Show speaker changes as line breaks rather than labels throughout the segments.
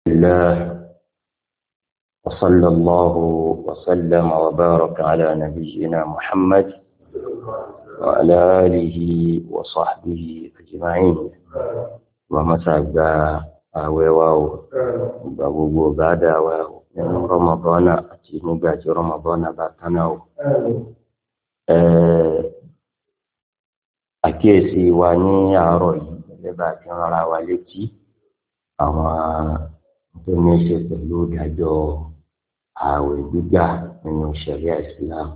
الله وصلى الله وسلم وبارك على نبينا محمد وعلى آله وصحبه أجمعين ومسعد أويواو بابو بعد أويواو من رمضان أتي نبات رمضان باتناو أكيسي واني أروي لبات نرى والتي أما tó ní í ṣe pẹ̀lú ìdájọ́ ààwẹ̀ gbígbà nínú ṣẹ̀ríà Islam.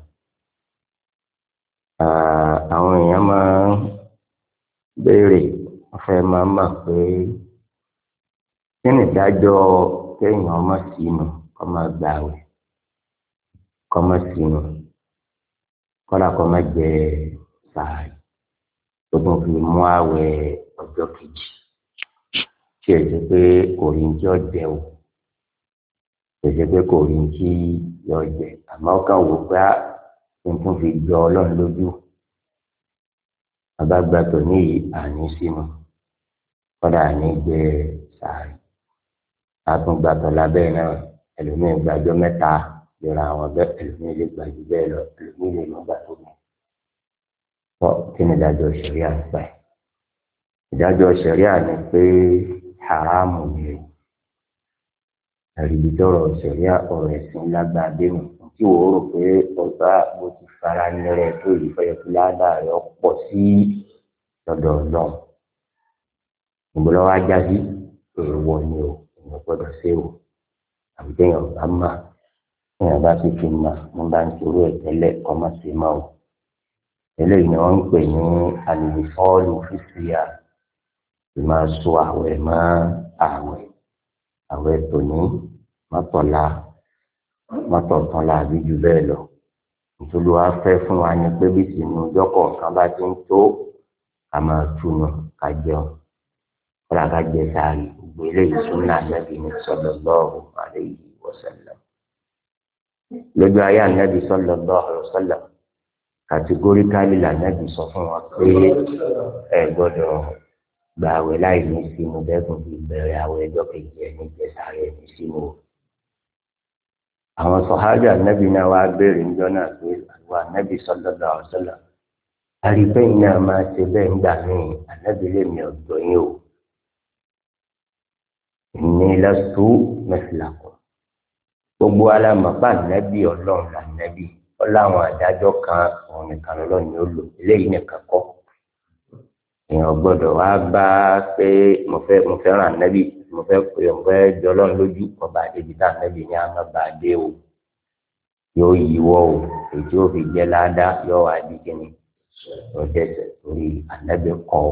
Àwọn èèyàn máa ń béèrè wọ́n fẹ́ máa mọ̀ pé kí ni ìdájọ́ kéèyàn má sínú kó máa gba ààwẹ̀ kó má sínú kódà kó má jẹ sààrì tó tún fi mú ààwẹ̀ ọjọ́ kejì tí èsì pé kò rí ní tí ó jẹ o èsì pé kò rí ní tí yọ jẹ àmọ́ kàn wò pé tuntun fi jọ Ọlọ́run lójú abágbàtọ níyì àní sínú kódà àní jẹ sàárì àtúngbàtọ lábẹ́ náà ẹlòmíín gbàjọ mẹ́ta lera àwọn bẹ́ẹ̀ ẹlòmíín lè gbàjú bẹ́ẹ̀ lọ ẹlòmíín lè lọgbà tó mọ kí ni ìdájọ́ ṣẹ̀ríà nípa ẹ̀ ìdájọ́ ṣẹ̀ríà ni pé haramu ni àríbítọ́rọ̀ ṣẹ̀ríà ọ̀rọ̀ ẹ̀sìn lágbàdé nù tí wò ó rò pé ọ̀gá bó ti fara nírẹ̀ tó ìfẹ́ fúládà rẹ̀ pọ̀ sí lọ́dọ̀ Ọlọ́run ìgbọ́lọ́wọ́ ajá sí èèwọ̀ ni o èèyàn gbọ́dọ̀ ṣe o àbí téèyàn bá mà téèyàn bá sì fi mà wọ́n bá ń torú ẹ̀ tẹ́lẹ̀ kọ́ má ṣe má o eléyìí ni wọ́n ń pè ní àlùfọ́ọ̀lù fífìyà máa so àwẹ̀ mọ́ àwẹ̀ tòní mọ́tọ̀tànlá àbí jù bẹ́ẹ̀ lọ nítorí wàá fẹ́ fún wa ní pé bí sínú ọjọ́ kọ̀ọ̀kan bá ti ń tó ká máa túnú ká jẹun kódà ká jẹ sààrì gbogbo eléyìí súnà Ànábì ní sallallahu alayhi wa sallam lójú ayé Ànábì sallallahu alayhi wa sallam kàtígóríkálì l'Ànábì sọ fún wa pé ẹ gbọ́dọ̀ gba àwẹ̀ láì ní sínú bẹ́ẹ̀kùn fi bẹ̀rẹ̀ àwẹ̀ ọjọ́ kejì ẹni jẹsàárẹ̀ ní sínú. Àwọn sọ̀hábì Ànábì náà wá béèrè níjọ́ náà pé àwọn Ànábì sallallahu alaihi wasallam àrífẹ́yìn náà máa ṣe bẹ́ẹ̀ ńgbà míì Ànábì lè mi ọ̀dọ́ yín o. Inni lastu mithlakum. Gbogbo alámọ̀pá Ànábì Ọlọ́run Ànábì ọláwọn àdájọ́ kan òun nìkan lọ́lọ́run ni ó lò eléyìí nìkan kọ́. Èèyàn gbọ́dọ̀ wá bá pé mo fẹ́ràn Ànábì mo fẹ́ jọ Ọlọ́run lójú ọba àdébí tá Ànábì ní àmọ́ bá dé o yóò yíwọ́ o èyí tí ó fi jẹ́ ládá yóò wá di kíni lọ́jọ́sẹ̀ torí Ànábì kọ́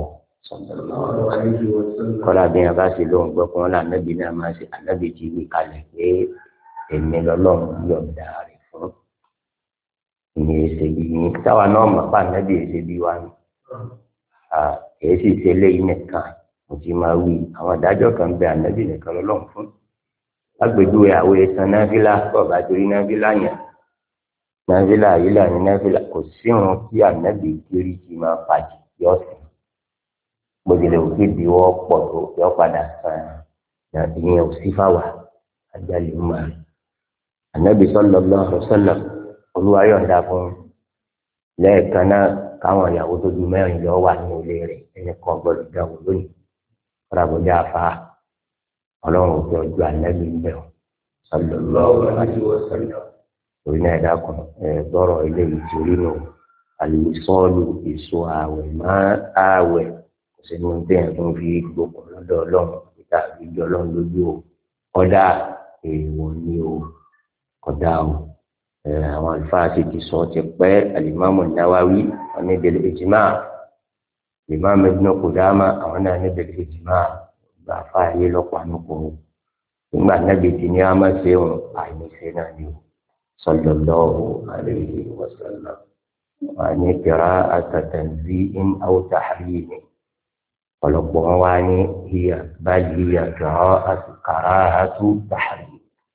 kọ́lá bí wọn bá ṣe lóhùn gbọ́ fún wọn náà Ànábì náà máa ṣe Ànábì ti wí kalẹ̀ pé èmi lọ́lọ́run yọ̀ǹda rẹ̀ fún ìyẹn èsè bí yín táwa náà mọ̀ pa Ànábì èsè bí wa ni kìí sì ṣe léyìn nìkan mo ti máa wí àwọn adájọ́ kan bẹ Ànábì nìkan lọ́lọ́run fún lágbègbè àwọn ẹ̀sán náfìlà bọ̀bá torí náfìlà yẹn náfìlà yìí là ní náfìlà kò sí wọn kí Ànábì kiri ti máa fàjì yọ sí gbòdìlẹ òkè bí wọn pọ̀ tó yọ padà sàn ìyẹn ò sí fáwà àjálù máa Ànábì sallallahu alaihi wasallam Olúwa yọ̀ǹda fún lẹ́ẹ̀kan náà káwọn ìyàwó tó ju mẹ́rin lọ wà ní ilé rẹ̀ ẹni kan gbọ́dọ̀ dáwọ́ lónìí kọ́dàbọ̀dá afá Ọlọ́run ò fi ọjọ́ Ànábì ń bẹ̀ ọ́ sallallahu alaihi wasallam torí náà ẹ̀dá kan gbọ́rọ̀ ilé ìtòrí nù àlùsọ́ọ̀lù èso ààwẹ̀ máa ààwẹ̀ kò sí ní bẹ́ẹ̀ tó ń fi gbogbo lọ́dọ̀ Ọlọ́run àbíká àbíjọ Ọlọ́run lójú o kọ́dà èèwọ̀ ni o kọ́dà o àwọn àlùfáà sì ti sọ ti pẹ́ Al-Imam An-Nawawi wọn ní bil ijma' Imam Ibn Qudama àwọn náà ní bil ijma' gba fáyé lọ́pàá nùkọ́ nígbà Nábì tí ní a máa ṣe òun àìníṣe náà ni sallallahu alayhi wa sallam wọn ní qira'atu tanzihin aw tahrim ọ̀pọ̀lọpọ̀ wọn wá ní bal hiya qira'atu tahrim.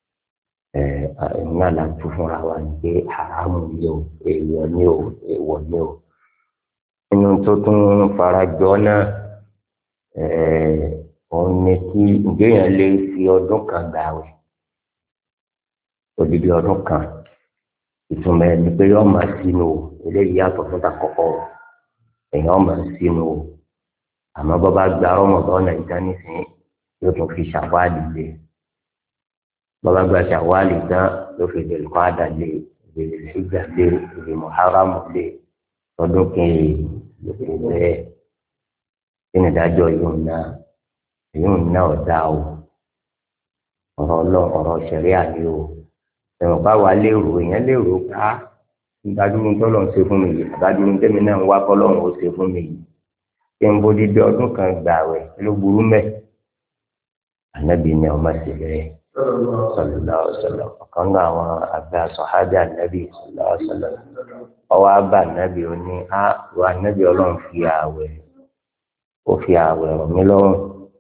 Ìmúná la tún fúnra wa ní pé haramu ni o èèwọ̀ ni o èèwọ̀ ni o. Inú tó tún farajọ náà òun ni kí ìgbéyàn lè fi ọdún kan gbààwẹ̀ odidi ọdún kan ìtumọ̀ ẹni pé yọọ máa sínú eléyìí yàtọ̀ fún takọ́kọ́ èèyàn máa sínú àmọ́ bọ́ bá gba Ramadan ìtàn nísìnyí yóò tún fi ṣàwálì lé bọ́ bá gba ṣàwálì tán yóò fi lè kọ́ àdàlẹ́ ìbèrè ìgbà lé ìbèrè Muharram lé lọ́dún kejì lókè bẹ́ẹ̀ kí ni ìdájọ́ yóò ná ọ̀dà o ọ̀rọ̀ ọlọ́run ọ̀rọ̀ ṣẹ̀ríà ni o ẹ̀rọ bá wà lérò èèyàn lérò ká ìdádúró tọ́lọ̀ ń ṣe fún mi yìí àbádúró tẹ́mi náà ń wá kọ́lọ́run ó ṣe fún mi yìí kí n bójú bí ọdún kan gbà wẹ̀ ló burú mẹ́ ànábì ni ọmọ sì rẹ̀ sallallahu alaihi wasallam ọ̀kan náà àwọn àgbà sọ̀hábì ànábì sallallahu alaihi wasallam ọwọ́ àbá ànábì ó ní wà ànábì ọlọ́run fi ààwẹ̀ rọ̀ mí lọ́rùn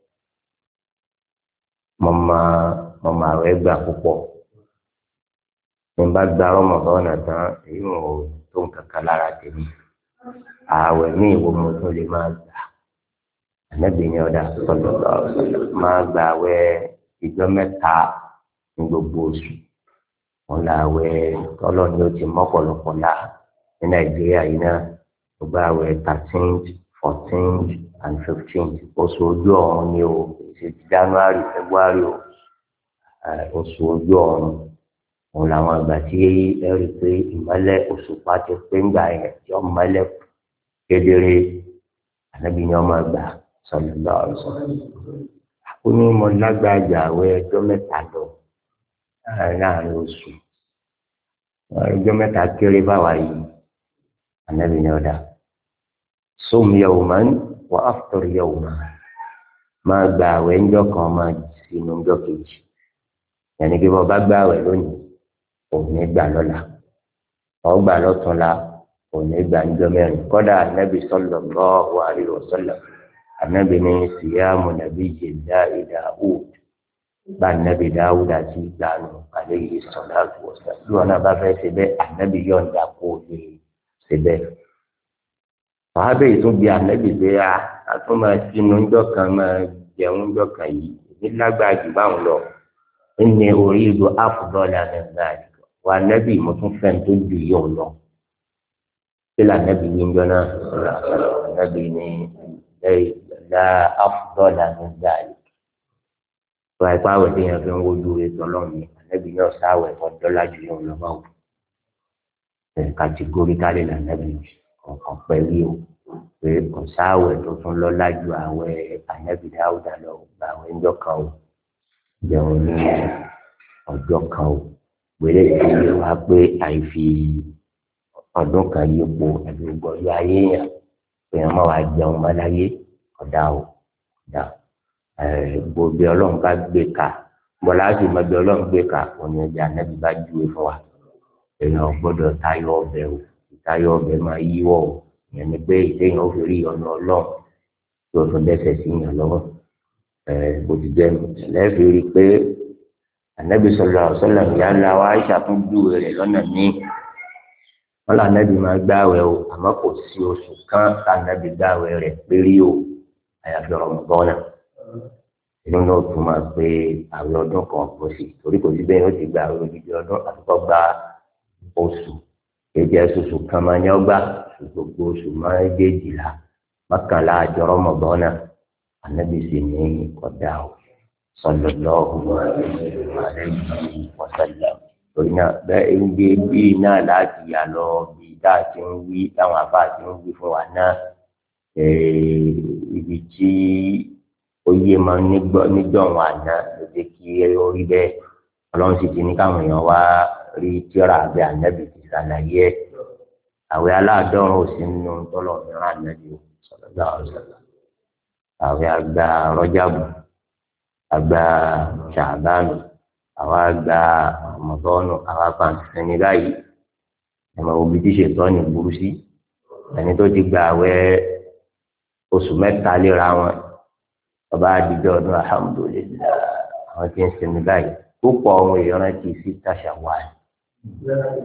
mo máa àwẹ̀ gbà púpọ̀ ní bá gba Ramadan tán èyí ò tó nǹkan kan lára tèmi ààwẹ̀ ní ìwọ mo tún lè máa gbà ànábì ní ọ̀dà sallallahu alaihi wasallam máa gbà àwẹ̀ ìjọ mẹ́ta ní gbogbo oṣù wọn là àwẹ̀ tọ́lọ̀ ni ó ti mọ́pọ̀lọpọ̀ là ní Nàìjíríà yìí náà gbogbo àwẹ̀ 13th 14th and 15th oṣù ojú ọ̀run ni o ṣe January February o oṣù ojú ọ̀run òun làwọn àgbà tí ẹ rí i pé ìmọ́lẹ̀ òṣùpá ti pé ńgbà yẹn tí ó mọ́lẹ̀ kedere ànábì ni wọ́n máa gbà sallallahu alaihi wasallam. ó ní mo lágbájá àwẹ̀ ọjọ́ mẹ́ta lọ láàrin oṣù ọjọ́ mẹ́ta kéré báwa yìí ànábì ni ọ̀dà sum yawman wa aftir yawman máa gbà àwẹ̀ ńjọ́ kan máa sínú ńjọ́ kejì yẹnni kí wọ́n bá gbà àwẹ̀ lónìí òní gbà lọ́la ọgbà lọ́túnla òní gbà ńjọ́ mẹ́rin kọ́dà ànábì sallallahu alaihi wasallam ànábì ní siyamu nabiyyillahi Dawud bá ànábì Dawud àti ìgbàanù alayhi salatu wassalam bí wọn náà bá fẹ́ ṣe bẹ́ẹ̀ ànábì yọ̀ǹda kó lè ṣe bẹ́ẹ̀. wàhábẹ́ yìí tún bí ànábì pé a tún máa sínú ńjọ́ kan máa jẹun ńjọ́ kan yìí èmi lágbára jù báwọn lọ inni uridu afdala min dhalik wà nẹ́bí mo tún fẹ́ tó ju yóò lọ kí là nẹ́bí yín jọ́nà nẹ́bí ní la afdala min dhalik wà ipá àwẹ̀ tí yẹn fi ń wojú ètò ọlọ́run ní nẹ́bí náà sáwẹ̀ ọ̀dọ́lá ju yóò lọ báwò kàtígórí kálẹ̀ là nẹ́bí ọ̀kan pẹ̀lú o pé ọ̀sáwẹ̀ tó tún lọ́lá ju àwẹ̀ ànẹ́bí Dáúdà lọ àwẹ̀ ńjọ́ kan o jẹun ní ọjọ́ kan o gbélé ìdílé wa pé àìfi ọdún kan yípo ẹbí gbọdọ ayé yàn pé wọn máa wá jẹun mọláyé ọdá o ọdá gbòbí Ọlọ́run bá gbé ka bọlá sì mọbi Ọlọ́run gbé ka òní ọjà anábì bá júwe fún wa èèyàn gbọ́dọ̀ tayọ ọbẹ̀ o tayọ ọbẹ̀ máa yíwọ o ìyẹn ni pé ìdéyàn ó fi rí ọ̀nà Ọlọ́run tí o tún dẹ́ṣẹ̀ sí yàn lọ́wọ́ bó ti jẹ́ lẹ́ẹ̀fì rí i pé anabi sallallahu alaihi wasallam ìyá ńlá wa Aisha tún júwe rẹ̀ lọ́nà míì wọn là anabi máa gbààwẹ̀ o àmọ́ kò sí oṣù kan tá anabi gbààwẹ̀ rẹ̀ péré o àyàfi Ramadan náà inú náà tún máa pé àwẹ̀ ọdún kan kò sí torí kò sí bẹ́ẹ̀ yóò ti gba àwẹ̀ odidi ọdún àtúkọ́ gba oṣù èdè oṣù kan máa ní ọgbà gbogbo oṣù máa ń déjìlá mọ́kànlá àjọ Ramadan náà anabi sì ní ọ̀dà o sallallahu alayhi wa sallam torí náà bẹ́ẹ̀ ń gbé bíi náà láti yà lọ bí tá a ti ń wí táwọn àbá ti ń wí fún wa náà ibi tí oyè máa ń níjọ́ wọn àná ló jẹ́ kí ó rí bẹ́ẹ̀ ọlọ́run sì ti ní káwọn èèyàn wá rí tíra àbẹ ànábì ti ṣàlàyé ẹ̀ àwẹ̀ aláàdọ́rùn ò sí nínú tọ́lọ̀ mìíràn ànábì sallallahu alaihi wasallam àwẹ̀ àgbà rọ́jàbù àgbà ṣàbánù àwọn àgbà ọmọdọ́nù àwọn apàǹsẹ̀ni báyìí ẹ̀mọ̀ òbí tí ṣètọ́ ní burú sí ẹni tó ti gba àwẹ̀ oṣù mẹ́ta léra wọn ọba àdìjọ ọdún alhamdulillah àwọn tí ń sinmi báyìí púpọ̀ ohun èèyàn ti sí tàṣàwáì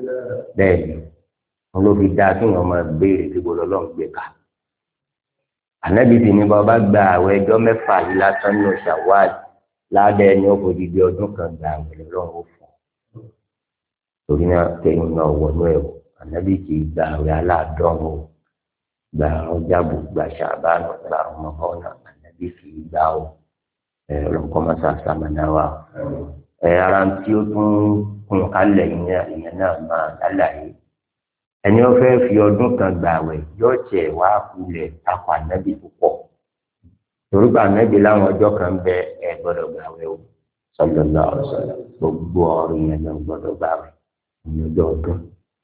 bẹ́ẹ̀ ni wọn ló fi dáa kí wọn máa béèrè tí gbọdọ̀ lọ́n gbé ká ànábì sì ní bàbá gba àwẹ̀ ọjọ́ mẹ́fà yìí lásán ní Ṣawwal ládẹ ní ó kò dìde ọdún kan gba àwẹ̀ lọ́wọ́ fún un torí náà kẹ́yìn náà wọnú ẹ̀ wò ànábì kì í gba àwẹ̀ aláàdọ́rùn o gba ọjàbù gba ṣàbánù gba ọmọkànnà ànábì kì í gbà o ọlọ́nkọ́mọ́sá sàmánà wa ara tí ó tún kún kálẹ̀ ìyẹn náà máa lálàyé ẹni ó fẹ́ fi ọdún kan gbà wẹ̀ yóò tiẹ̀ wá kulẹ̀ takọ̀ ànábì púpọ̀ torúkọ ànábì láwọn ọjọ́ kan bẹ ẹ gbọ́dọ̀ gbà wẹ̀ o sallallahu alaihi wasallam gbogbo ọ̀rọ̀ yẹn lọ gbọ́dọ̀ gbà wẹ̀ ní ọjọ́ ọdún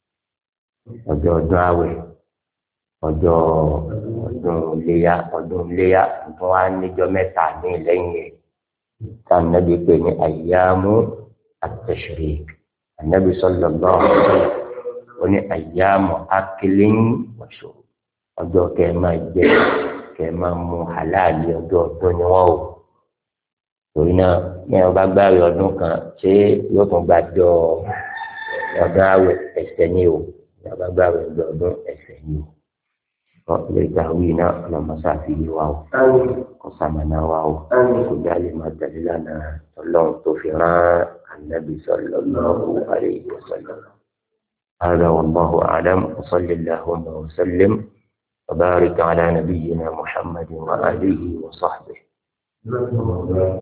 àwẹ̀ ọdún iléyá nǹkan wá níjọ́ mẹ́ta ní lẹ́yìn ẹ̀ tá ànábì pè ní ayyamu at-tashrik ànábì sallallahu alaihi wasallam ó ní ayyamu aklin wa shurb ọjọ́ kẹ́ máa jẹ kẹ́ máa mu halali ọjọ́ ọdún ni wọ́n o torí náà ní ọba gbáre ọdún kan ṣé yóò tún gbàjọ ọdún àwẹ̀ ẹ̀ṣẹ̀ ni o ní ọba gbáre ọdún ẹ̀ṣẹ̀ ni o lè gbà wí náà ọlọmọṣà fi yé wa o kò sàmànà wa o kò jálè máa tẹ̀lé lánàá Ọlọ́run tó fi rán ànábì sallallahu alaihi wasallam. هذا والله أعلم وصل اللهم وسلم وبارك على نبينا محمد وآله وصحبه.